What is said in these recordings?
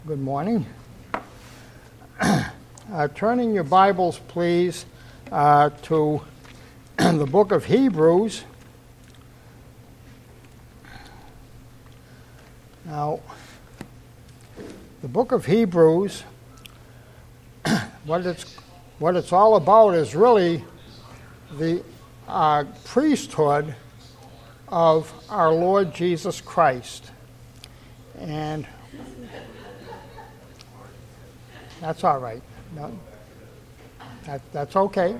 Good morning. Turning your Bibles, please, to the book of Hebrews. Now, the book of Hebrews, what it's all about is really the priesthood of our Lord Jesus Christ. And that's all right. No, that's okay.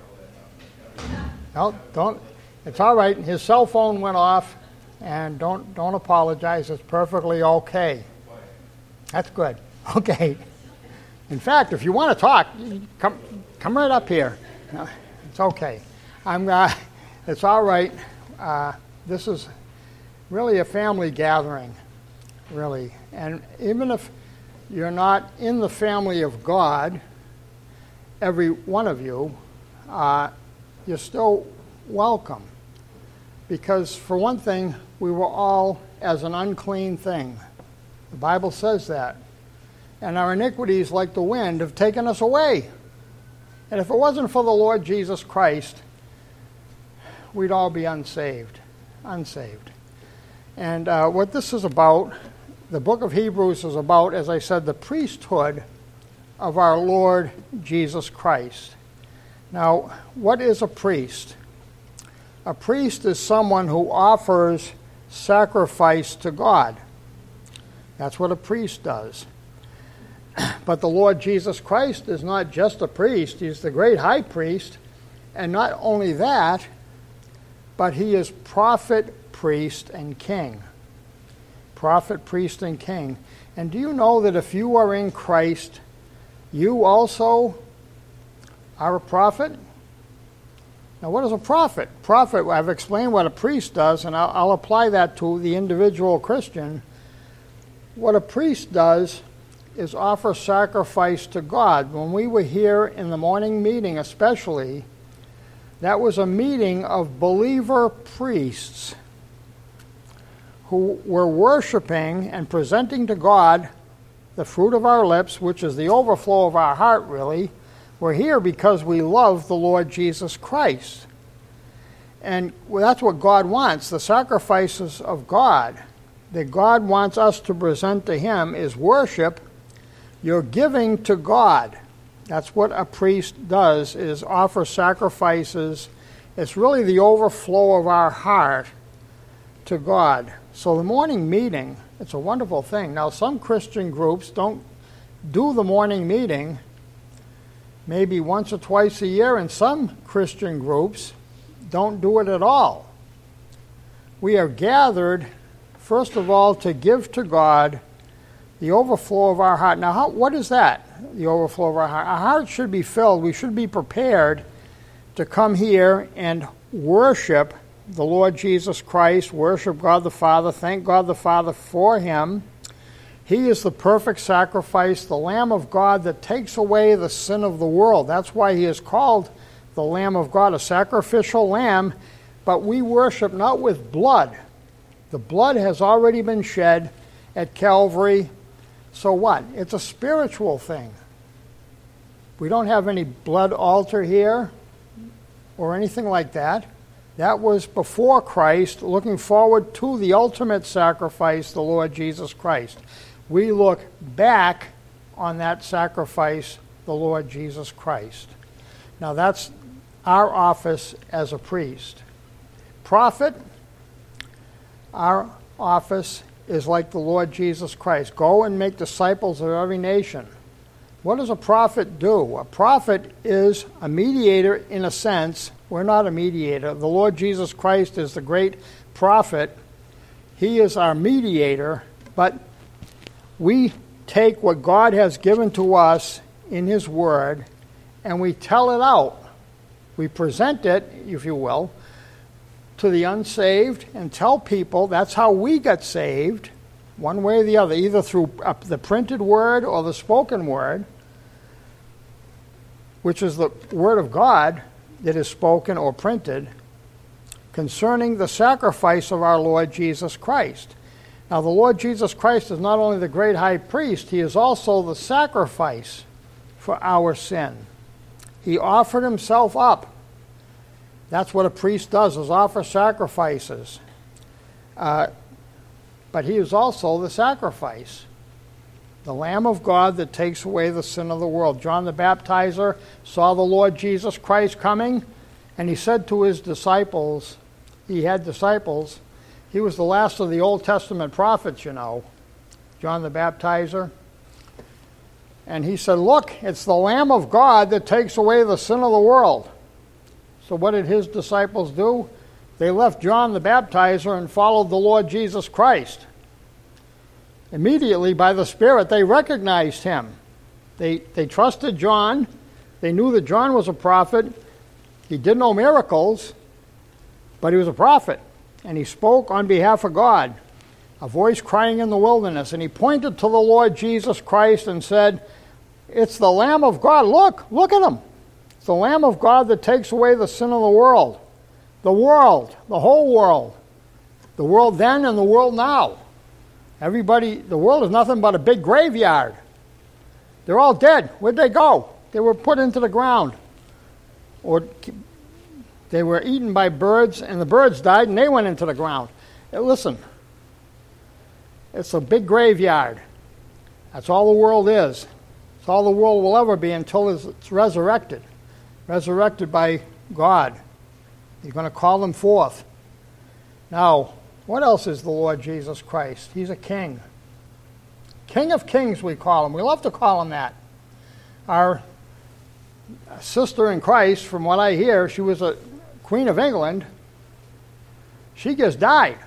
No, don't. It's all right. His cell phone went off, and don't apologize. It's perfectly okay. That's good. Okay. In fact, if you want to talk, come right up here. No, it's okay. It's all right. This is really a family gathering, really, and even if you're not in the family of God, every one of you, you're still welcome. Because for one thing, we were all as an unclean thing. The Bible says that. And our iniquities, like the wind, have taken us away. And if it wasn't for the Lord Jesus Christ, we'd all be unsaved. And what this is about, the book of Hebrews is about, as I said, the priesthood of our Lord Jesus Christ. Now, what is a priest? A priest is someone who offers sacrifice to God. That's what a priest does. But the Lord Jesus Christ is not just a priest. He's the great high priest. And not only that, but he is prophet, priest, and king. Prophet, priest, and king. And do you know that if you are in Christ, you also are a prophet? Now, what is a prophet? Prophet, I've explained what a priest does, and I'll apply that to the individual Christian. What a priest does is offer sacrifice to God. When we were here in the morning meeting especially, that was a meeting of believer priests who were worshiping and presenting to God the fruit of our lips, which is the overflow of our heart, really. We're here because we love the Lord Jesus Christ. And that's what God wants. The sacrifices of God that God wants us to present to Him is worship. You're giving to God. That's what a priest does, is offer sacrifices. It's really the overflow of our heart to God. So the morning meeting, it's a wonderful thing. Now, some Christian groups don't do the morning meeting maybe once or twice a year, and some Christian groups don't do it at all. We are gathered, first of all, to give to God the overflow of our heart. Now, what is that, the overflow of our heart? Our heart should be filled. We should be prepared to come here and worship the Lord Jesus Christ, worship God the Father, thank God the Father for Him. He is the perfect sacrifice, the Lamb of God that takes away the sin of the world. That's why He is called the Lamb of God, a sacrificial lamb. But we worship not with blood. The blood has already been shed at Calvary. So what? It's a spiritual thing. We don't have any blood altar here or anything like that. That was before Christ, looking forward to the ultimate sacrifice, the Lord Jesus Christ. We look back on that sacrifice, the Lord Jesus Christ. Now that's our office as a priest. Prophet, our office is like the Lord Jesus Christ. Go and make disciples of every nation. What does a prophet do? A prophet is a mediator in a sense. We're not a mediator. The Lord Jesus Christ is the great prophet. He is our mediator, but we take what God has given to us in His Word and we tell it out. We present it, if you will, to the unsaved and tell people that's how we got saved, one way or the other, either through the printed word or the spoken word, which is the Word of God that is spoken or printed concerning the sacrifice of our Lord Jesus Christ. Now, the Lord Jesus Christ is not only the great high priest, he is also the sacrifice for our sin. He offered himself up. That's what a priest does, is offer sacrifices. But he is also the sacrifice, the Lamb of God that takes away the sin of the world. John the Baptizer saw the Lord Jesus Christ coming, and he said to his disciples, he had disciples, he was the last of the Old Testament prophets, you know, John the Baptizer. And he said, look, it's the Lamb of God that takes away the sin of the world. So what did his disciples do? They left John the Baptizer and followed the Lord Jesus Christ. Immediately, by the Spirit, they recognized him. They trusted John. They knew that John was a prophet. He did no miracles, but he was a prophet. And he spoke on behalf of God, a voice crying in the wilderness. And he pointed to the Lord Jesus Christ and said, it's the Lamb of God. Look at him. It's the Lamb of God that takes away the sin of the world. The world, the whole world. The world then and the world now. Everybody, the world is nothing but a big graveyard. They're all dead. Where'd they go? They were put into the ground. Or they were eaten by birds, and the birds died, and they went into the ground. Listen, it's a big graveyard. That's all the world is. It's all the world will ever be until it's resurrected. Resurrected by God. He's going to call them forth. Now, what else is the Lord Jesus Christ? He's a king. King of kings, we call him. We love to call him that. Our sister in Christ, from what I hear, she was a Queen of England. She just died.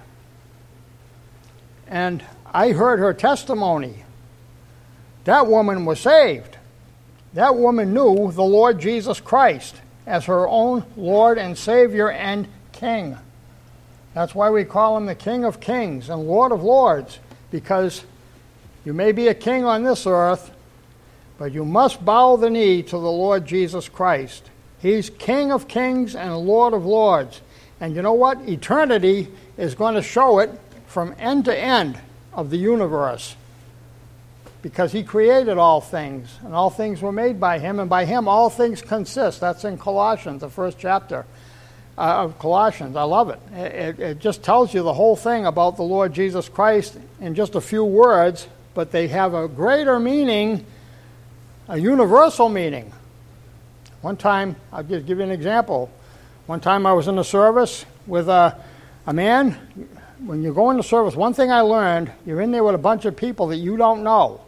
And I heard her testimony. That woman was saved. That woman knew the Lord Jesus Christ as her own Lord and Savior and King. That's why we call him the King of Kings and Lord of Lords, because you may be a king on this earth, but you must bow the knee to the Lord Jesus Christ. He's King of Kings and Lord of Lords. And you know what? Eternity is going to show it from end to end of the universe, because he created all things, and all things were made by him, and by him all things consist. That's in Colossians, the first chapter of Colossians. I love it. It just tells you the whole thing about the Lord Jesus Christ in just a few words, but they have a greater meaning, a universal meaning. One time, I'll just give you an example. One time I was in a service with a man. When you go into service, one thing I learned, you're in there with a bunch of people that you don't know.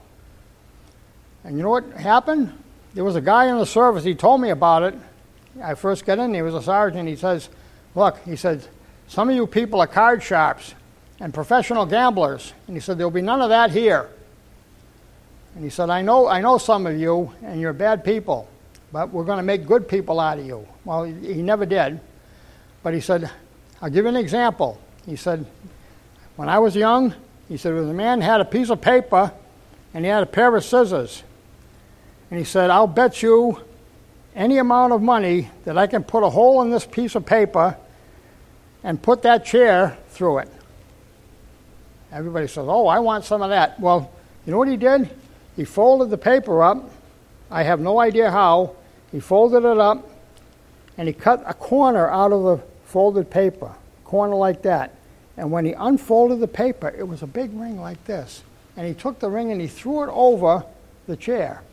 And you know what happened? There was a guy in the service, he told me about it. I first got in there, he was a sergeant. He says, look, he said, some of you people are card sharps and professional gamblers. And he said, there'll be none of that here. And he said, I know some of you, and you're bad people, but we're going to make good people out of you. Well, he never did. But he said, I'll give you an example. He said, when I was young, he said, there was a man had a piece of paper, and he had a pair of scissors. And he said, I'll bet you any amount of money that I can put a hole in this piece of paper and put that chair through it. Everybody says, oh, I want some of that. Well, you know what he did? He folded the paper up. I have no idea how. He folded it up, and he cut a corner out of the folded paper, a corner like that. And when he unfolded the paper, it was a big ring like this. And he took the ring and he threw it over the chair.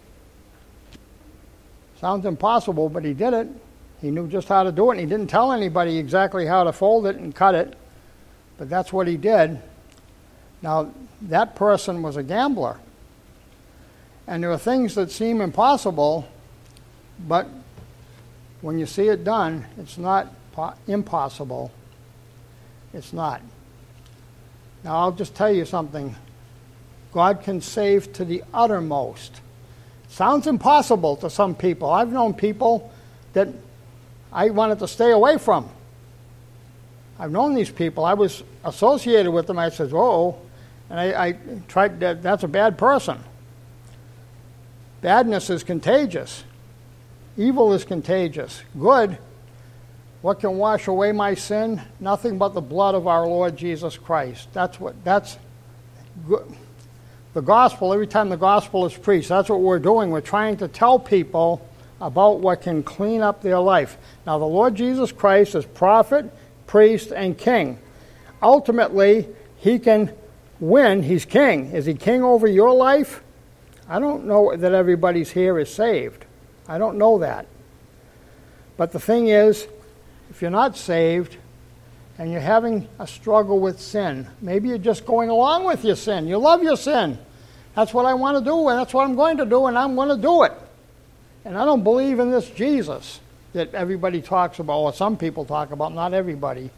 Sounds impossible, but he did it. He knew just how to do it, and he didn't tell anybody exactly how to fold it and cut it, but that's what he did. Now, that person was a gambler. And there are things that seem impossible, but when you see it done, it's not impossible. It's not. Now, I'll just tell you something. God can save to the uttermost. Sounds impossible to some people. I've known people that I wanted to stay away from. I've known these people. I was associated with them. I said, whoa. And I tried, that's a bad person. Badness is contagious. Evil is contagious. Good, what can wash away my sin? Nothing but the blood of our Lord Jesus Christ. That's the gospel, every time the gospel is preached, that's what we're doing. We're trying to tell people about what can clean up their life. Now, the Lord Jesus Christ is prophet, priest, and king. Ultimately, he can win. He's king. Is he king over your life? I don't know that everybody's here is saved. I don't know that. But the thing is, if you're not saved and you're having a struggle with sin, maybe you're just going along with your sin. You love your sin. That's what I want to do, and that's what I'm going to do, and I'm going to do it. And I don't believe in this Jesus that everybody talks about, or some people talk about, not everybody.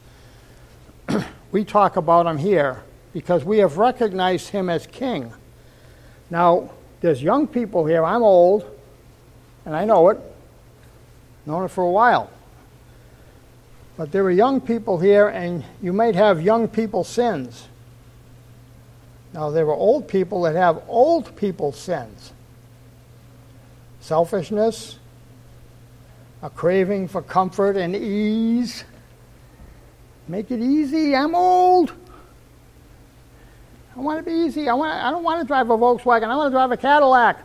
We talk about him here because we have recognized him as king. Now, there's young people here. I'm old, and I know it. Known it for a while. But there are young people here, and you might have young people sins. Now, there are old people that have old people sins. Selfishness, a craving for comfort and ease. Make it easy. I'm old. I want it to be easy. I don't want to drive a Volkswagen. I want to drive a Cadillac.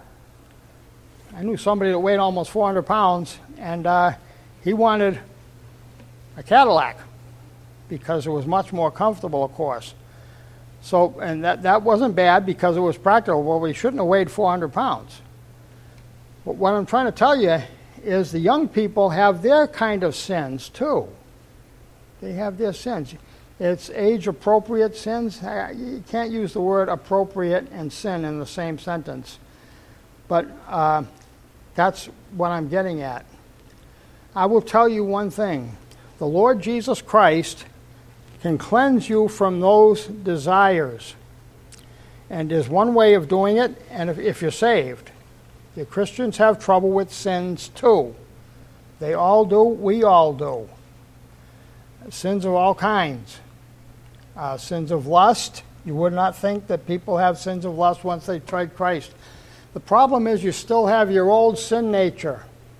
I knew somebody that weighed almost 400 pounds, and he wanted a Cadillac because it was much more comfortable, of course. So, and that wasn't bad because it was practical. Well, we shouldn't have weighed 400 pounds. But what I'm trying to tell you is the young people have their kind of sins too. They have their sins. It's age-appropriate sins. You can't use the word appropriate and sin in the same sentence. But that's what I'm getting at. I will tell you one thing. The Lord Jesus Christ can cleanse you from those desires. And there's one way of doing it, and if you're saved. The Christians have trouble with sins too. They all do. We all do. Sins of all kinds. Sins of lust. You would not think that people have sins of lust once they tried Christ. The problem is you still have your old sin nature.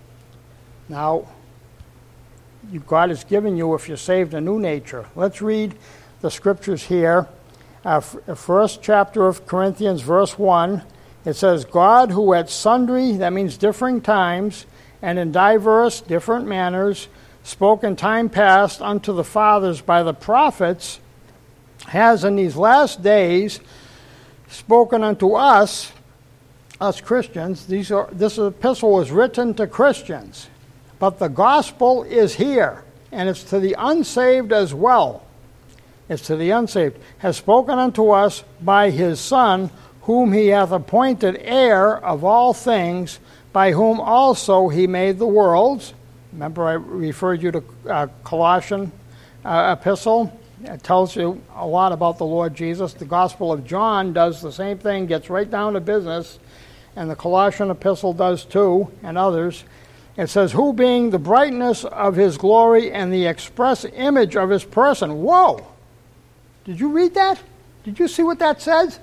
Now, God has given you, if you're saved, a new nature. Let's read the scriptures here. First chapter of Corinthians, verse 1. It says, God who at sundry, that means differing times, and in diverse, different manners, spoke in time past unto the fathers by the prophets, has in these last days spoken unto us Christians. This epistle was written to Christians, but the gospel is here, and it's to the unsaved as well. It's to the unsaved. Has spoken unto us by his Son, whom he hath appointed heir of all things, by whom also he made the worlds. Remember I referred you to Colossian epistle. It tells you a lot about the Lord Jesus. The Gospel of John does the same thing, gets right down to business, and the Colossian epistle does too, and others. It says, who being the brightness of his glory and the express image of his person. Whoa! Did you read that? Did you see what that says?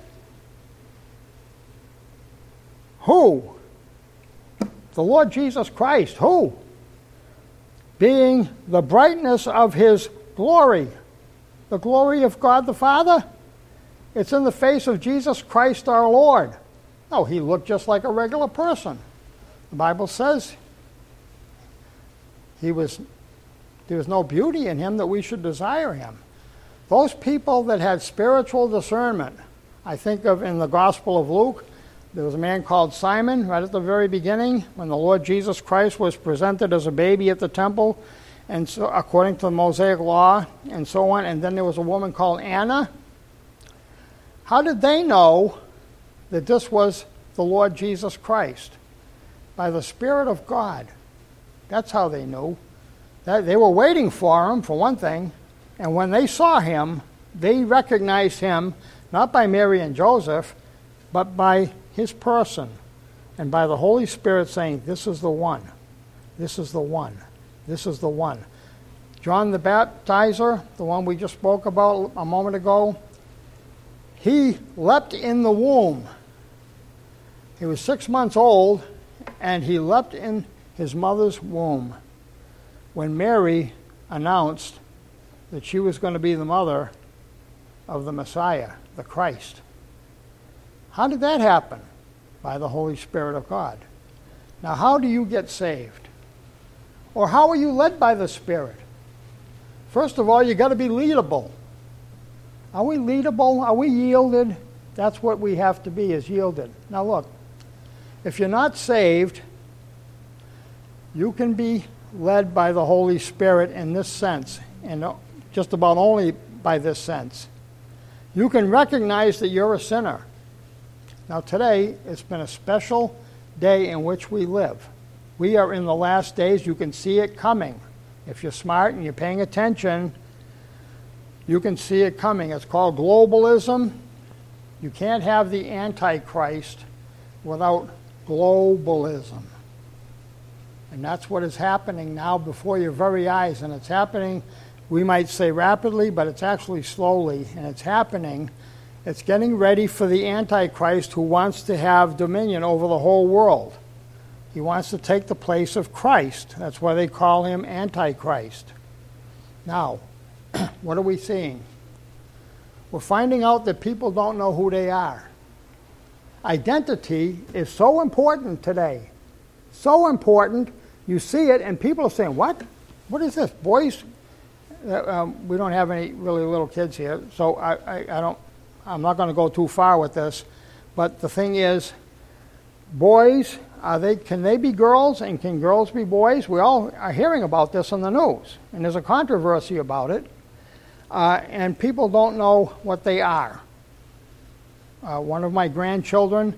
Who? The Lord Jesus Christ. Who? Being the brightness of his glory. The glory of God the Father? It's in the face of Jesus Christ our Lord. No, he looked just like a regular person. The Bible says there was no beauty in him that we should desire him. Those people that had spiritual discernment, I think of in the Gospel of Luke, there was a man called Simon right at the very beginning when the Lord Jesus Christ was presented as a baby at the temple, and so according to the Mosaic law and so on. And then there was a woman called Anna. How did they know that this was the Lord Jesus Christ? By the Spirit of God. That's how they knew. They were waiting for him, for one thing, and when they saw him, they recognized him not by Mary and Joseph, but by his person, and by the Holy Spirit saying, this is the one, this is the one, this is the one. John the Baptizer, the one we just spoke about a moment ago, he leapt in the womb. He was 6 months old, and he leapt in his mother's womb when Mary announced that she was going to be the mother of the Messiah, the Christ. How did that happen? By the Holy Spirit of God. Now, how do you get saved? Or how are you led by the Spirit? First of all, you got to be leadable. Are we leadable? Are we yielded? That's what we have to be, is yielded. Now look, if you're not saved, you can be led by the Holy Spirit in this sense, and just about only by this sense. You can recognize that you're a sinner. Now today, it's been a special day in which we live. We are in the last days. You can see it coming. If you're smart and you're paying attention, you can see it coming. It's called globalism. You can't have the Antichrist without globalism. And that's what is happening now before your very eyes. And it's happening, we might say rapidly, but it's actually slowly. And it's happening. It's getting ready for the Antichrist, who wants to have dominion over the whole world. He wants to take the place of Christ. That's why they call him Antichrist. Now, what are we seeing? We're finding out that people don't know who they are. Identity is so important today. So important. You see it, and people are saying, what? What is this? Boys? We don't have any really little kids here, so I'm not going to go too far with this. But the thing is, boys, can they be girls, and can girls be boys? We all are hearing about this on the news, and there's a controversy about it, and people don't know what they are. One of my grandchildren,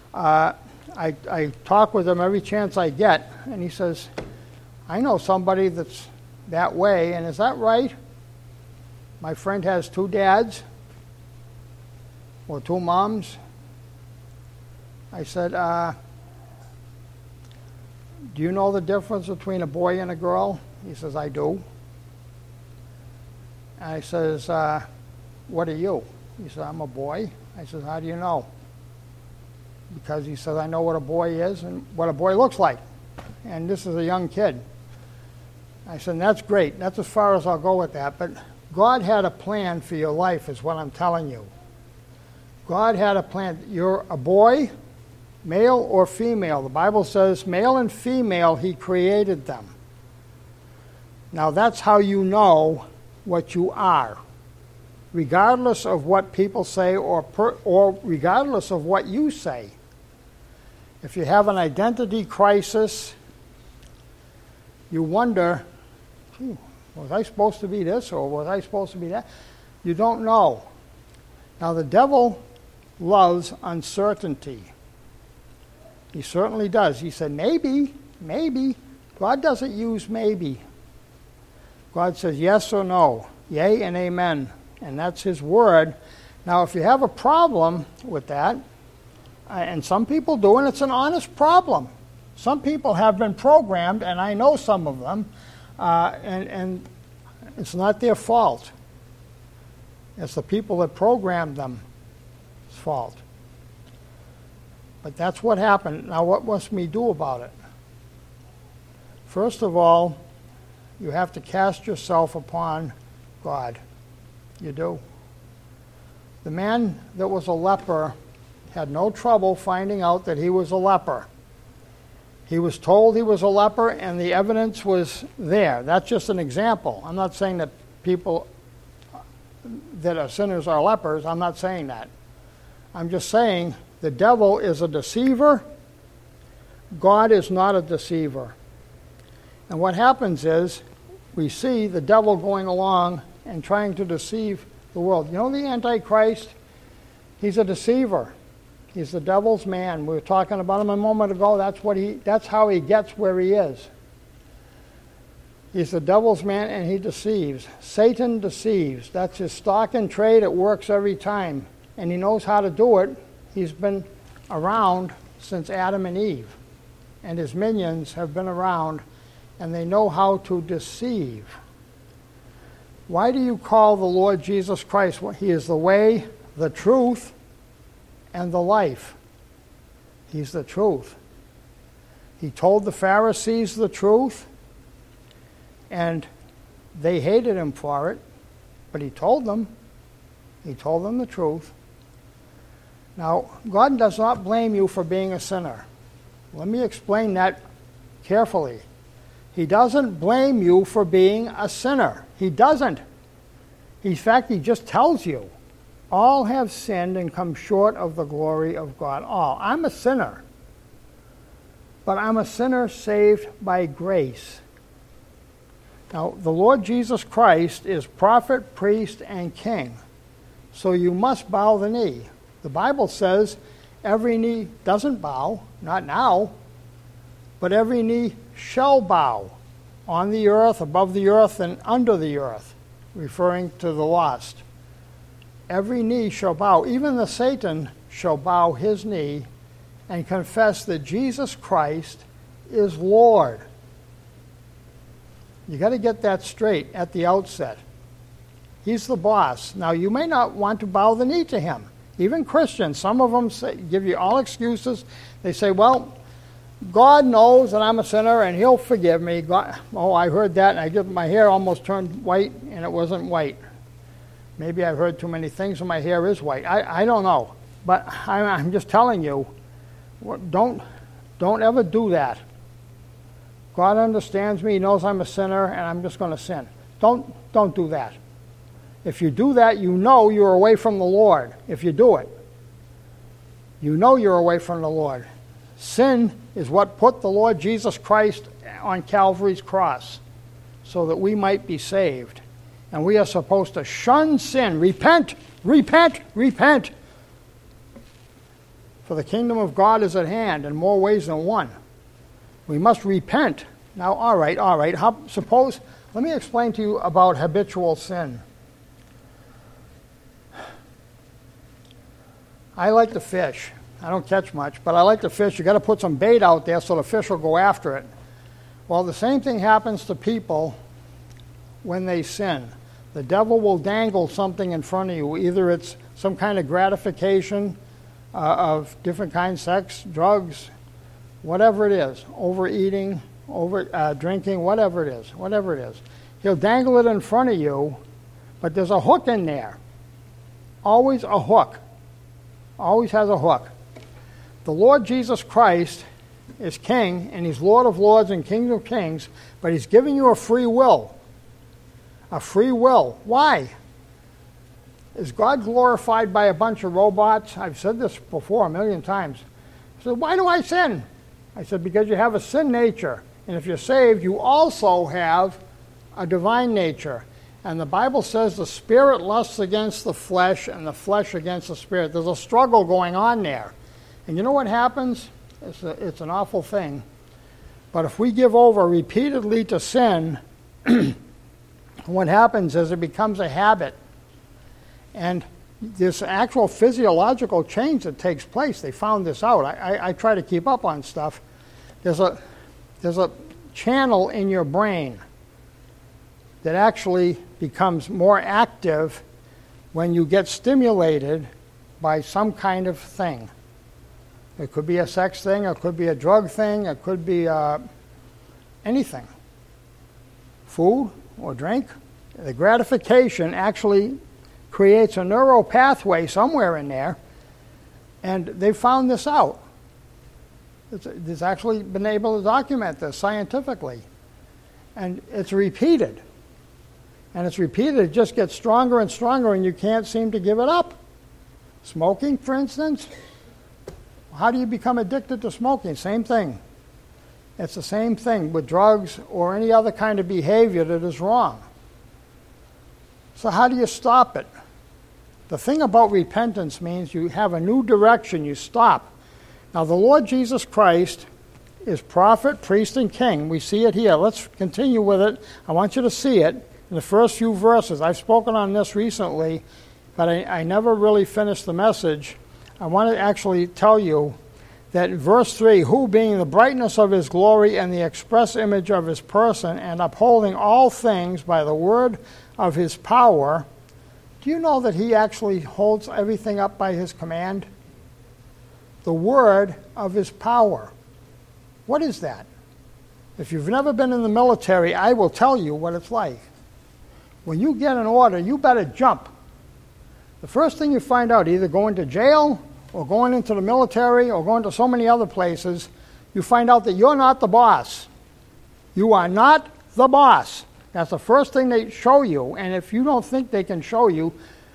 I talk with him every chance I get, and he says, I know somebody that's that way, and is that right? My friend has 2 dads, or 2 moms. I said, do you know the difference between a boy and a girl? He says, I do. And I says, what are you? He said, I'm a boy. I said, how do you know? Because he says, I know what a boy is and what a boy looks like. And this is a young kid. I said, that's great. That's as far as I'll go with that. But God had a plan for your life, is what I'm telling you. God had a plan. You're a boy, male or female. The Bible says male and female, he created them. Now that's how you know what you are. Regardless of what people say or regardless of what you say. If you have an identity crisis, you wonder, was I supposed to be this or was I supposed to be that? You don't know. Now the devil loves uncertainty. He certainly does. He said, maybe. God doesn't use maybe. God says yes or no, yea and amen. And that's his word. Now, if you have a problem with that, and some people do, and it's an honest problem. Some people have been programmed, and I know some of them, and it's not their fault. It's the people that programmed them. Fault. But that's what happened. Now, what must we do about it? First of all, you have to cast yourself upon God. You do. The man that was a leper had no trouble finding out that he was a leper. He was told he was a leper, and the evidence was there. That's just an example. I'm not saying that people that are sinners are lepers. I'm not saying that. I'm just saying the devil is a deceiver. God is not a deceiver. And what happens is we see the devil going along and trying to deceive the world. You know the Antichrist? He's a deceiver. He's the devil's man. We were talking about him a moment ago. That's how he gets where he is. He's the devil's man, and he deceives. Satan deceives. That's his stock and trade. It works every time. And he knows how to do it. He's been around since Adam and Eve. And his minions have been around, and they know how to deceive. Why do you call the Lord Jesus Christ? He is the way, the truth, and the life. He's the truth. He told the Pharisees the truth, and they hated him for it, but he told them the truth. Now, God does not blame you for being a sinner. Let me explain that carefully. He doesn't blame you for being a sinner. He doesn't. In fact, he just tells you, all have sinned and come short of the glory of God. All. I'm a sinner. But I'm a sinner saved by grace. Now, the Lord Jesus Christ is prophet, priest, and king. So you must bow the knee. The Bible says every knee doesn't bow, not now, but every knee shall bow on the earth, above the earth, and under the earth, referring to the lost. Every knee shall bow. Even the Satan shall bow his knee and confess that Jesus Christ is Lord. You got to get that straight at the outset. He's the boss. Now, you may not want to bow the knee to him. Even Christians, some of them give you all excuses. They say, well, God knows that I'm a sinner and he'll forgive me. God, oh, I heard that, and my hair almost turned white, and it wasn't white. Maybe I've heard too many things and my hair is white. I don't know. But I'm just telling you, don't ever do that. God understands me. He knows I'm a sinner, and I'm just going to sin. Don't do that. If you do that, you know you're away from the Lord. If you do it, you know you're away from the Lord. Sin is what put the Lord Jesus Christ on Calvary's cross so that we might be saved. And we are supposed to shun sin. Repent, repent, repent. For the kingdom of God is at hand in more ways than one. We must repent. Now, all right. Let me explain to you about habitual sin. I like to fish. I don't catch much, but I like to fish. You got to put some bait out there so the fish will go after it. Well, the same thing happens to people when they sin. The devil will dangle something in front of you. Either it's some kind of gratification of different kinds, sex, drugs, whatever it is, overeating, drinking, whatever it is. He'll dangle it in front of you, but there's a hook in there. Always a hook. Always has a hook. The Lord Jesus Christ is King, and He's Lord of Lords and King of Kings, but He's giving you a free will. A free will. Why? Is God glorified by a bunch of robots? I've said this before a million times. I said, why do I sin? I said, because you have a sin nature. And if you're saved, you also have a divine nature. And the Bible says the spirit lusts against the flesh and the flesh against the spirit. There's a struggle going on there. And you know what happens? It's an awful thing. But if we give over repeatedly to sin, what happens is it becomes a habit. And this actual physiological change that takes place, they found this out. I try to keep up on stuff. There's a channel in your brain that actually becomes more active when you get stimulated by some kind of thing. It could be a sex thing, it could be a drug thing, it could be anything. Food or drink. The gratification actually creates a neural pathway somewhere in there, and they found this out. It's actually been able to document this scientifically. And it's repeated. And it's repeated, it just gets stronger and stronger, and you can't seem to give it up. Smoking, for instance. How do you become addicted to smoking? Same thing. It's the same thing with drugs or any other kind of behavior that is wrong. So how do you stop it? The thing about repentance means you have a new direction, you stop. Now the Lord Jesus Christ is prophet, priest, and king. We see it here. Let's continue with it. I want you to see it in the first few verses. I've spoken on this recently, but I never really finished the message. I want to actually tell you that in verse 3, who being the brightness of his glory and the express image of his person, and upholding all things by the word of his power. Do you know that he actually holds everything up by his command? The word of his power. What is that? If you've never been in the military, I will tell you what it's like. When you get an order, you better jump. The first thing you find out, either going to jail or going into the military or going to so many other places, you find out that you're not the boss. You are not the boss. That's the first thing they show you. And if you don't think they can show you,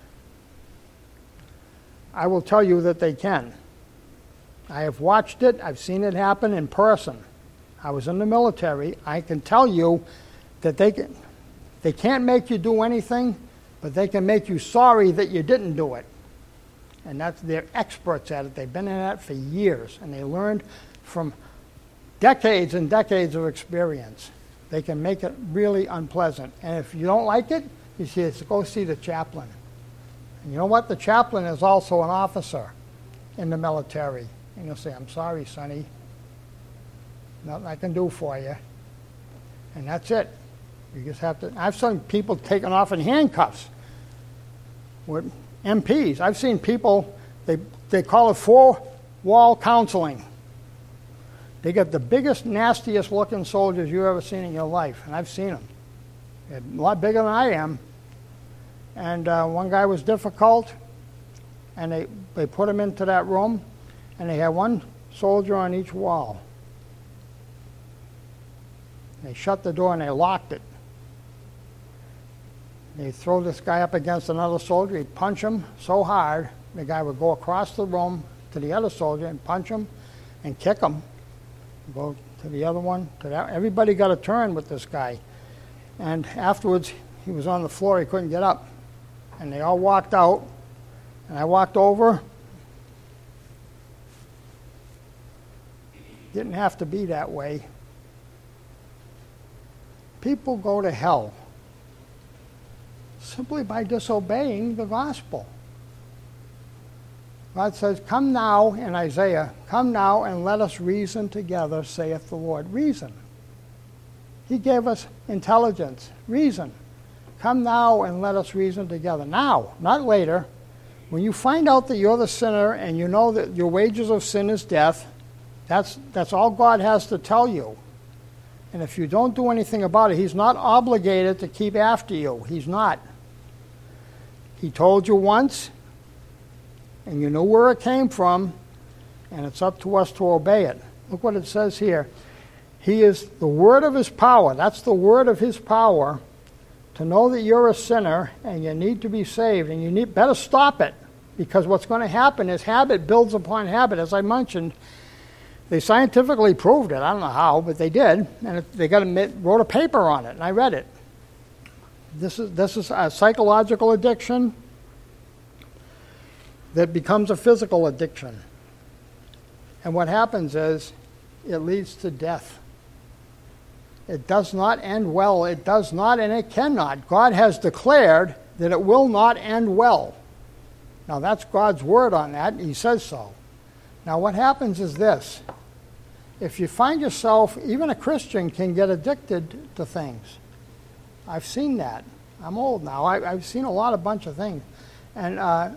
I will tell you that they can. I have watched it. I've seen it happen in person. I was in the military. I can tell you that they can't make you do anything, but they can make you sorry that you didn't do it. And they're experts at it. They've been in that for years, and they learned from decades and decades of experience. They can make it really unpleasant. And if you don't like it, you say, go see the chaplain. And you know what? The chaplain is also an officer in the military. And you'll say, I'm sorry, Sonny. Nothing I can do for you. And that's it. You just have to. I've seen people taken off in handcuffs with MPs. I've seen people, they call it four-wall counseling. They get the biggest, nastiest looking soldiers you've ever seen in your life, and I've seen them. They're a lot bigger than I am. And one guy was difficult, and they put him into that room, and they had one soldier on each wall. They shut the door and they locked it. They throw this guy up against another soldier. He'd punch him so hard, the guy would go across the room to the other soldier and punch him and kick him. Go to the other one. Everybody got a turn with this guy. And afterwards, he was on the floor. He couldn't get up. And they all walked out. And I walked over. Didn't have to be that way. People go to hell simply by disobeying the gospel. God says, come now, in Isaiah, come now and let us reason together, saith the Lord. Reason. He gave us intelligence. Reason. Come now and let us reason together. Now, not later. When you find out that you're the sinner and you know that your wages of sin is death, that's all God has to tell you. And if you don't do anything about it, he's not obligated to keep after you. He's not. He told you once, and you know where it came from, and it's up to us to obey it. Look what it says here. He is the word of his power. That's the word of his power to know that you're a sinner and you need to be saved, and you better stop it, because what's going to happen is habit builds upon habit. As I mentioned, they scientifically proved it. I don't know how, but they did, and they wrote a paper on it, and I read it. This is a psychological addiction that becomes a physical addiction. And what happens is it leads to death. It does not end well. It does not, and it cannot. God has declared that it will not end well. Now, that's God's word on that. He says so. Now, what happens is this. If you find yourself, even a Christian can get addicted to things. I've seen that. I'm old now. I've seen a bunch of things. And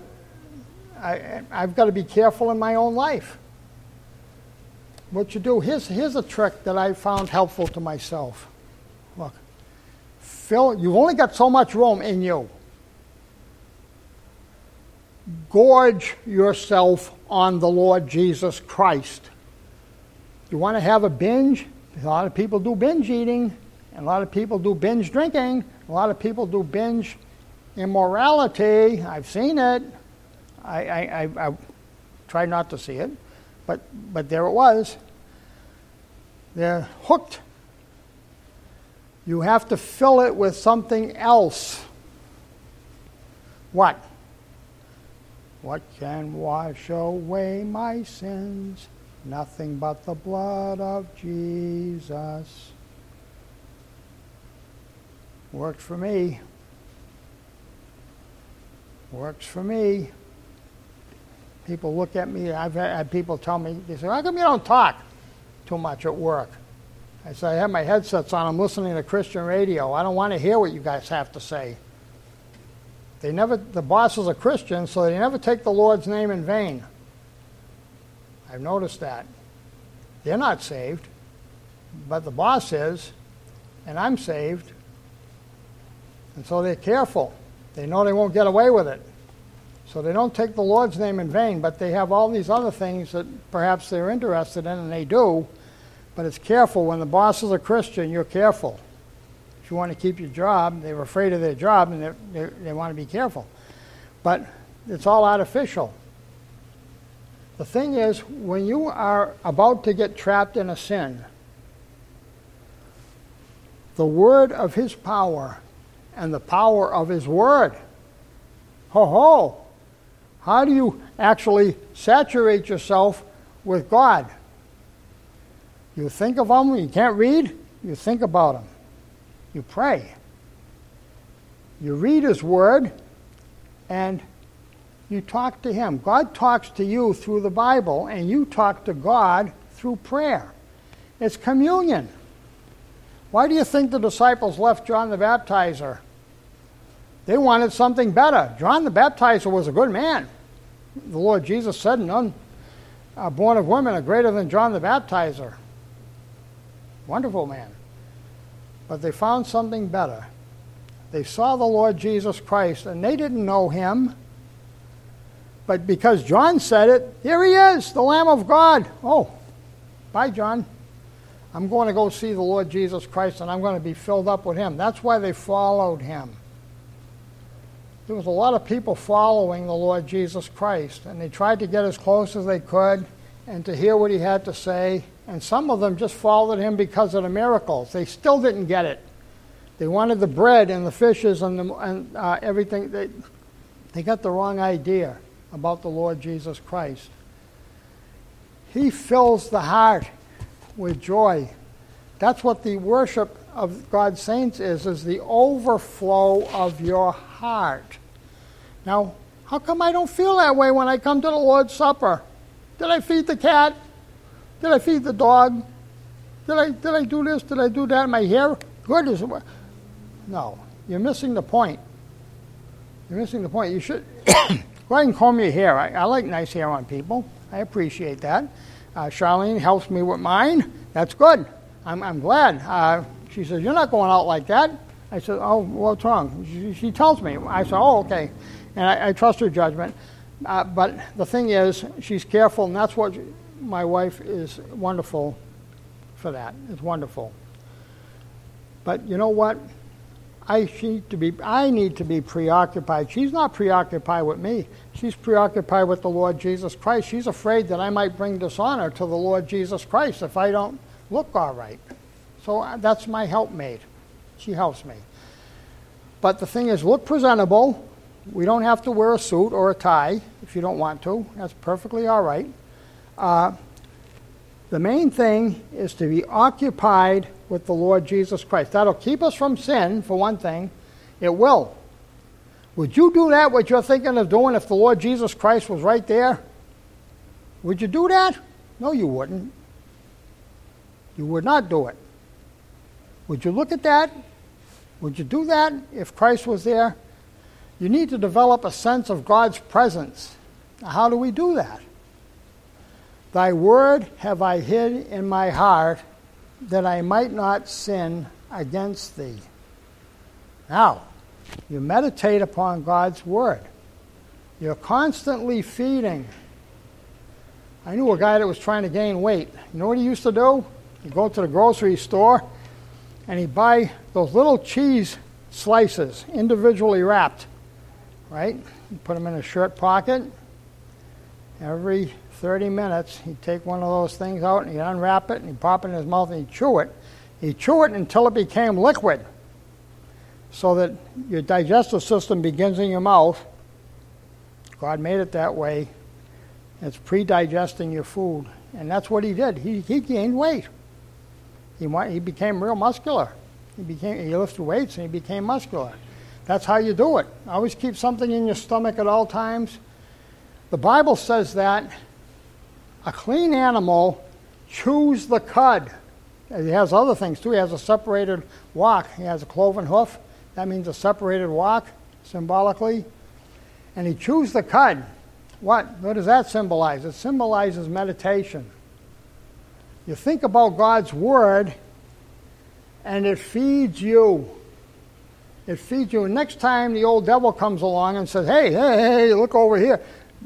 I've got to be careful in my own life. What you do, here's a trick that I found helpful to myself. Look, you've only got so much room in you. Gorge yourself on the Lord Jesus Christ. You want to have a binge? A lot of people do binge eating. And a lot of people do binge drinking. A lot of people do binge immorality. I've seen it. I tried not to see it, but there it was. They're hooked. You have to fill it with something else. What? What can wash away my sins? Nothing but the blood of Jesus. Works for me. Works for me. People look at me. I've had people tell me, they say, how come you don't talk too much at work? I say, I have my headsets on. I'm listening to Christian radio. I don't want to hear what you guys have to say. The boss is a Christian, so they never take the Lord's name in vain. I've noticed that. They're not saved, but the boss is, and I'm saved. And so they're careful. They know they won't get away with it. So they don't take the Lord's name in vain, but they have all these other things that perhaps they're interested in, and they do. But it's careful. When the boss is a Christian, you're careful. If you want to keep your job, they're afraid of their job, and they want to be careful. But it's all artificial. The thing is, when you are about to get trapped in a sin, the word of his power and the power of his word, ho-ho, how do you actually saturate yourself with God? You think of him, you can't read, you think about him. You pray. You read his word, and you talk to him. God talks to you through the Bible, and you talk to God through prayer. It's communion. Why do you think the disciples left John the Baptizer? They wanted something better. John the Baptizer was a good man. The Lord Jesus said, none born of women are greater than John the Baptizer. Wonderful man. But they found something better. They saw the Lord Jesus Christ, and they didn't know him. But because John said it, here he is, the Lamb of God. Oh, bye, John. I'm going to go see the Lord Jesus Christ, and I'm going to be filled up with him. That's why they followed him. There was a lot of people following the Lord Jesus Christ, and they tried to get as close as they could and to hear what he had to say. And some of them just followed him because of the miracles. They still didn't get it. They wanted the bread and the fishes and everything. They got the wrong idea about the Lord Jesus Christ. He fills the heart with joy. That's what the worship of God's saints is the overflow of your heart. Now, how come I don't feel that way when I come to the Lord's Supper? Did I feed the cat? Did I feed the dog? Did I do this? Did I do that? My hair good? No, you're missing the point. You're missing the point. You should go ahead and comb your hair. I like nice hair on people. I appreciate that. Charlene helps me with mine. That's good. I'm glad. She says, you're not going out like that. I said, oh, what's wrong? She tells me. I said, oh, okay. And I trust her judgment. But the thing is, she's careful, and that's what my wife is wonderful for that. It's wonderful. But you know what? I need to be preoccupied. She's not preoccupied with me. She's preoccupied with the Lord Jesus Christ. She's afraid that I might bring dishonor to the Lord Jesus Christ if I don't look all right. So that's my helpmate. She helps me. But the thing is, look presentable. We don't have to wear a suit or a tie if you don't want to. That's perfectly all right. The main thing is to be occupied with the Lord Jesus Christ. That'll keep us from sin, for one thing. It will. Would you do that, what you're thinking of doing, if the Lord Jesus Christ was right there? Would you do that? No, you wouldn't. You would not do it. Would you look at that? Would you do that if Christ was there? You need to develop a sense of God's presence. Now, how do we do that? Thy word have I hid in my heart, that I might not sin against thee. Now, you meditate upon God's word. You're constantly feeding. I knew a guy that was trying to gain weight. You know what he used to do? He'd go to the grocery store, and he'd buy those little cheese slices, individually wrapped, right? He'd put them in his shirt pocket. Every 30 minutes, he'd take one of those things out, and he'd unwrap it, and he'd pop it in his mouth, and he'd chew it. He'd chew it until it became liquid, so that your digestive system begins in your mouth. God made it that way. It's pre-digesting your food. And that's what he did. He gained weight. He became real muscular. He lifted weights, and he became muscular. That's how you do it. Always keep something in your stomach at all times. The Bible says that a clean animal chews the cud. He has other things too. He has a separated walk. He has a cloven hoof. That means a separated walk, symbolically. And he chews the cud. What does that symbolize? It symbolizes meditation. You think about God's word, and it feeds you. It feeds you. And next time the old devil comes along and says, hey, look over here,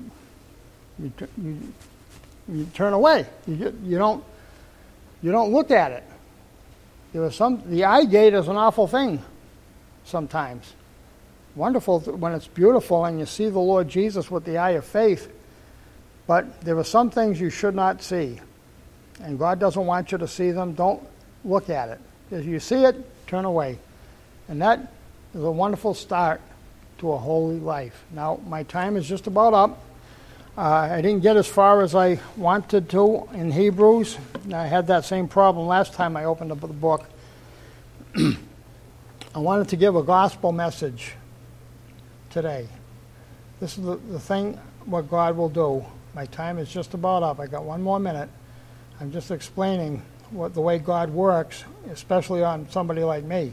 you turn away. You don't look at it. The eye gate is an awful thing sometimes. Wonderful when it's beautiful and you see the Lord Jesus with the eye of faith. But there are some things you should not see. And God doesn't want you to see them. Don't look at it. If you see it, turn away. And that is a wonderful start to a holy life. Now, my time is just about up. I didn't get as far as I wanted to in Hebrews. I had that same problem last time I opened up the book. I wanted to give a gospel message today. This is the thing, what God will do. My time is just about up. I got one more minute. I'm just explaining the way God works, especially on somebody like me.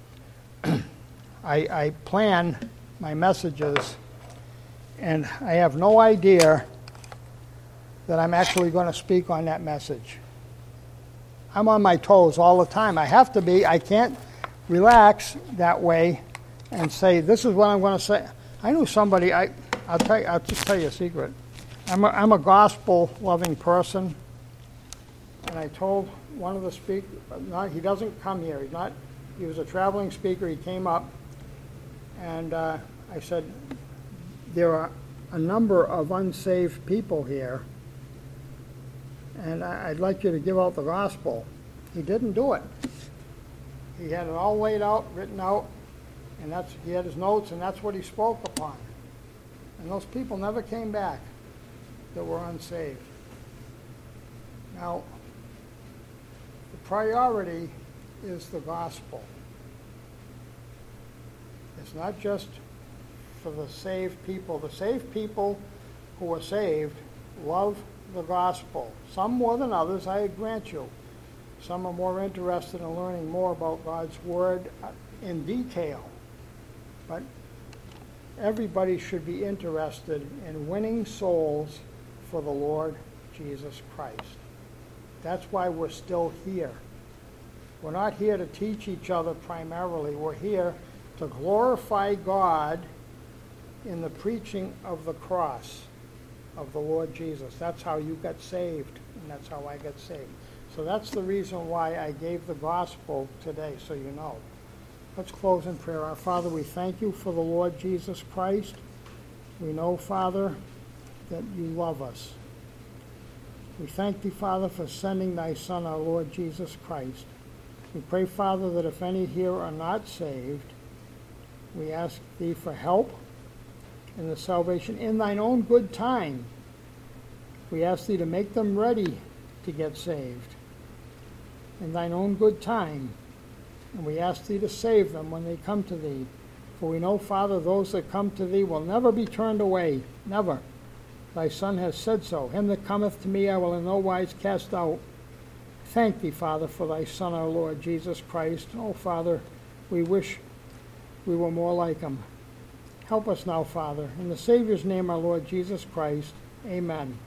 I plan my messages, and I have no idea that I'm actually going to speak on that message. I'm on my toes all the time. I have to be. I can't relax that way and say, this is what I'm going to say. I knew somebody, I'll just tell you a secret. I'm a gospel-loving person, and I told one of the speakers, he doesn't come here. He was a traveling speaker. He came up, and I said, there are a number of unsaved people here, and I'd like you to give out the gospel. He didn't do it. He had it all laid out, written out, and he had his notes, and that's what he spoke upon. And those people never came back that were unsaved. Now, the priority is the gospel. It's not just for the saved people. The saved people who are saved love the gospel. Some more than others, I grant you. Some are more interested in learning more about God's Word in detail. But everybody should be interested in winning souls for the Lord Jesus Christ. That's why we're still here. We're not here to teach each other primarily. We're here to glorify God in the preaching of the cross of the Lord Jesus. That's how you got saved, and that's how I got saved. So that's the reason why I gave the gospel today, so you know. Let's close in prayer. Our Father, we thank you for the Lord Jesus Christ. We know, Father, that you love us. We thank thee, Father, for sending thy Son, our Lord Jesus Christ. We pray, Father, that if any here are not saved, we ask thee for help in the salvation in thine own good time. We ask thee to make them ready to get saved in thine own good time. And we ask thee to save them when they come to thee. For we know, Father, those that come to thee will never be turned away. Never. Thy Son has said so. Him that cometh to me I will in no wise cast out. Thank thee, Father, for thy Son, our Lord Jesus Christ. Oh, Father, we wish we were more like him. Help us now, Father. In the Savior's name, our Lord Jesus Christ. Amen.